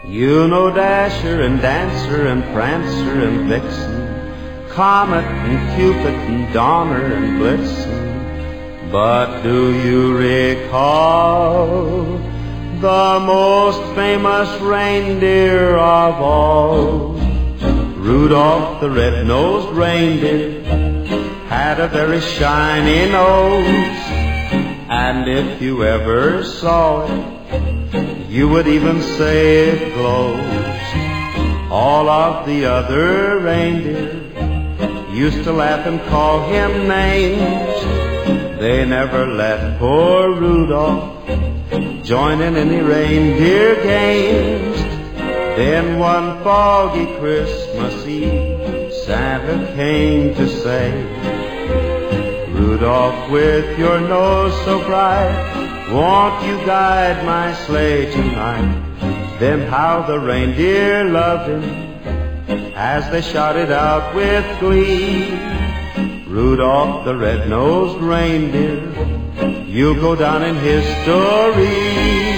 You know Dasher and Dancer and Prancer and Vixen, Comet and Cupid and Donner and Blitzen. But do you recall the most famous reindeer of all? Rudolph the red-nosed reindeer had a very shiny nose, and if you ever saw it, you would even say it glows. All of the other reindeer used to laugh and call him names. They never let poor Rudolph join in any reindeer games. Then one foggy Christmas Eve, Santa came to say, Rudolph, with your nose so bright, won't you guide my sleigh tonight? Then how the reindeer loved him as they shouted out with glee, Rudolph the red-nosed reindeer, you'll go down in history.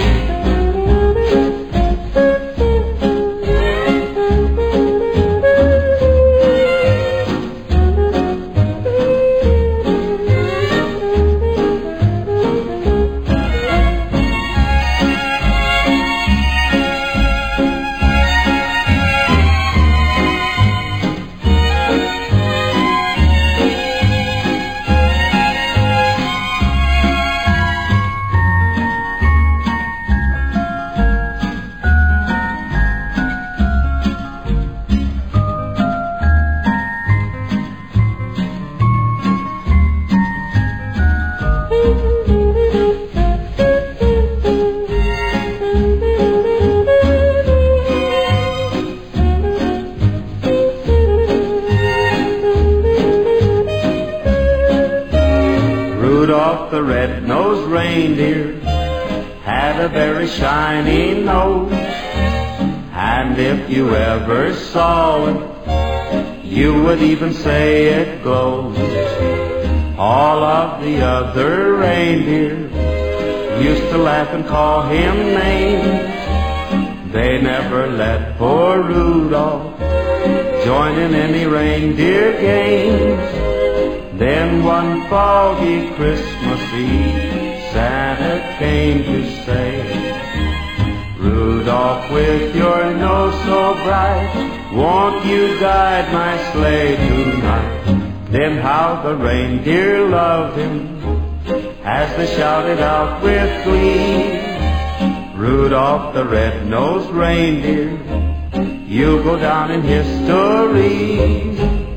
Rudolph the red-nosed reindeer had a very shiny nose, and if you ever saw it, you would even say it glows. All of the other reindeer used to laugh and call him names. They never let poor Rudolph join in any reindeer games. Then one foggy Christmas Eve, Santa came to say, Rudolph, with your nose so bright, won't you guide my sleigh tonight? Then how the reindeer loved him as they shouted out with glee, Rudolph the red-nosed reindeer, you'll go down in history.